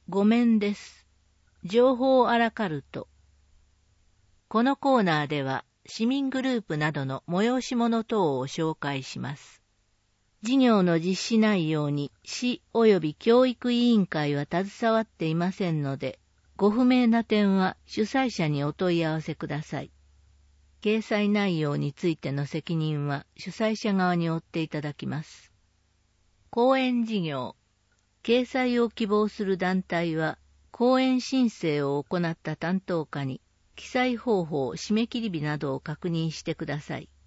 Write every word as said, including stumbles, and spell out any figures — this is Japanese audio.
ごめんです。情報アラカルト。このコーナーでは市民グループなどの催し物等を紹介します。事業の実施内容に市及び教育委員会は携わっていませんので、ご不明な点は主催者にお問い合わせください。掲載内容についての責任は主催者側に負っていただきます。講演事業。掲載を希望する団体は、講演申請を行った担当課に、記載方法、締め切り日などを確認してください。